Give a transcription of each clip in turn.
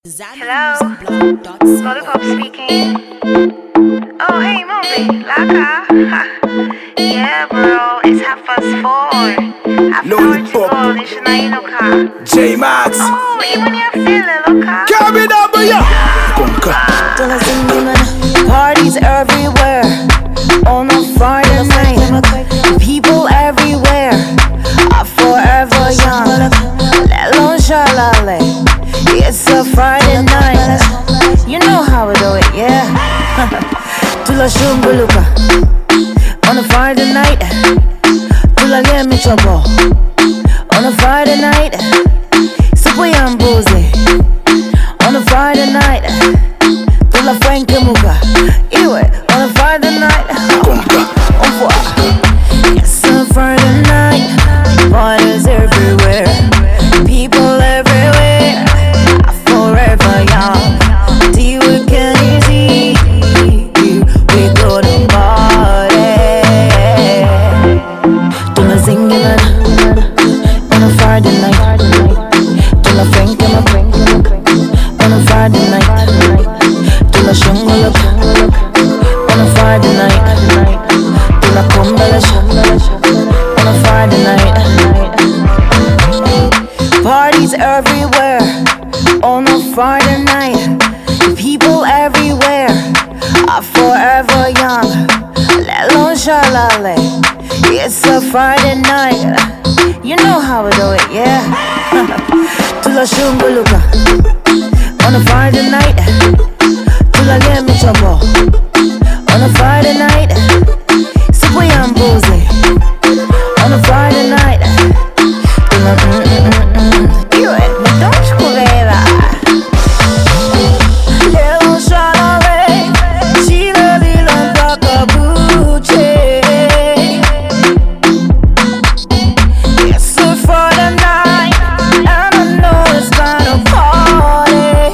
Hello, Lollipop speaking. Oh, hey, Moby, Laka. Yeah, bro, it's 4:30. Half an hour to go, this is not J Max. Oh, even you feel it, Loka. KBW. Parties everywhere on a Friday night. People everywhere are forever young. Lelo shalale. It's a Friday night. You know how we do it, yeah. Tula shumbuluka on a Friday night. Tula lemi trouble on a Friday night. Supu yambuzi on a Friday night. Tula Frankie Muga iwe on a Friday night. On four. It's a Friday night. Parties everywhere. People everywhere. Forever young. The weekend is easy. We go to party. Tula singing on a Friday night. Tula Frankie on a Friday night. Tula shunguluk on a Friday night. Tula kumbalash on a Friday night. Parties everywhere on a Friday night. People everywhere are forever young. Lelo shalale. It's a Friday night. You know how we do it, yeah. Tula shumbuluka on a Friday night. Tula lemi trouble on a Friday night. Supu yambuzi on a Friday night. Tula you and me, don't you go there. Lelo shalale. Chila lila bakabuche. It's a Friday night, and I know it's gonna party.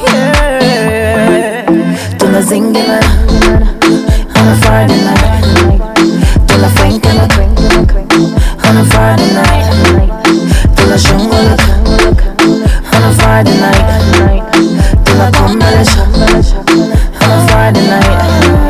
Tula singing on a Friday night. Tula Frankie on a Friday night. Tula shunguluk on a Friday night. Tula kumbalash on a Friday night.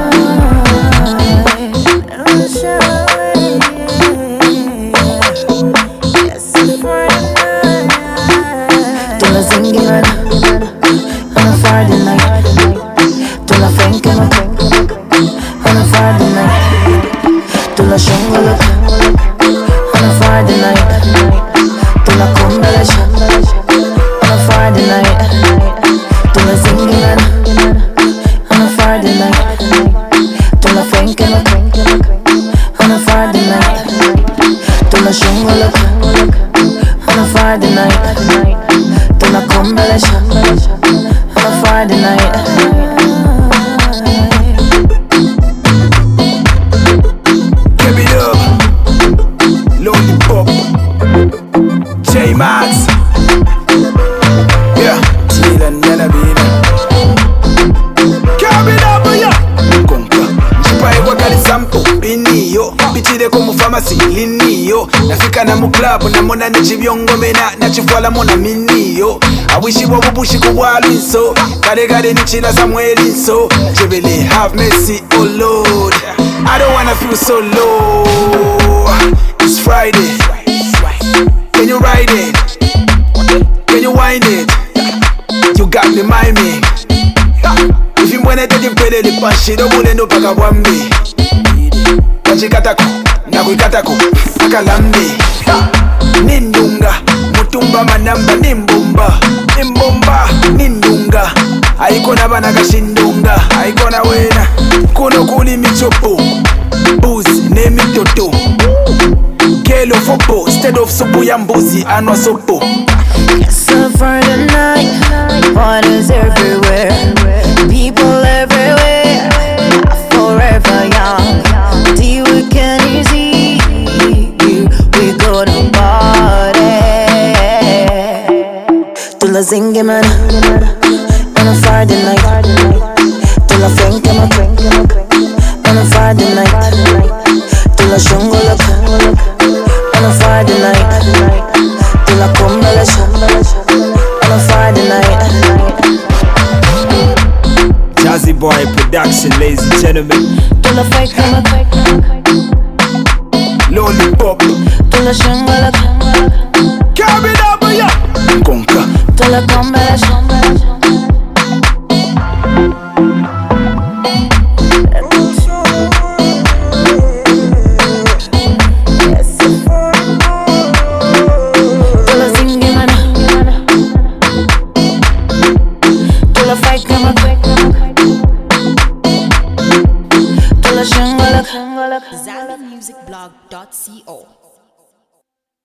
Yes, it's Friday night. Tula singing on a Friday night. Tula Frankie on a Friday night. Tula shunguluk on a Friday night. Tula kumbalash on a Friday night. Tula singing on a Friday night. Tula Frankie on a Friday night. Tula shunguluk on a Friday night. Tula kumbalash on a Friday night. J Max. Yeah. Tila nana bina. KBW. Konka. Njipae kwa kali sampo. Biniyo. Bichide kumu pharmacy. Liniyo. Nafika na mu club. Namona nechibiongo mena. Nachifwala mona miniyo. Awishi wabubushi kubwalinso. Kare nichila samwelinso. Jebele have mercy, oh Lord. I don't wanna feel so low. It's Friday. Can you ride it? Can you wind it? You got me, miming. If you wanna take it, the pashi, don't want no paka wambi. Kajikatako, nakuikatako, akalambi. Nindunga, mutumba manamba, nimbumba. Nindunga. Aikona bana kashindunga, aikona wena. Kuno kuni michopo, booze, name it toto. Kelo fopo, instead of supu yambuzi, anwa sopo. It's a Friday night, parties everywhere. People everywhere, forever young. The weekend is easy, we go to party. Tula singing on a Friday night. Tula Frankie on a Friday night. Tula shunguluk on a Friday night. Tula kumbalash on a Friday night. Boy production, ladies and gentlemen. Tú lo fake, Lollipop, tú lo shingle, carry it up, yeah. Conca, tú lo come